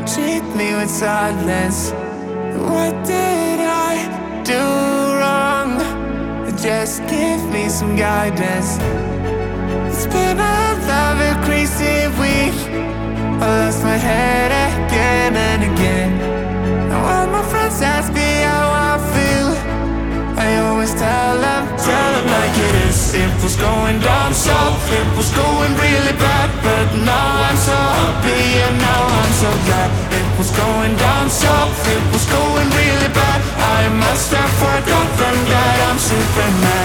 treat me with silence. What did I do wrong? Just give me some guidance. It's been another crazy week. I lost my head again and again. Now all my friends ask me how I feel. I always tell them like it is. It was going down south, it was going really bad, but now I'm so happy and now I'm so glad. It was going down south, it was going really bad. I must have forgotten that I'm Superman.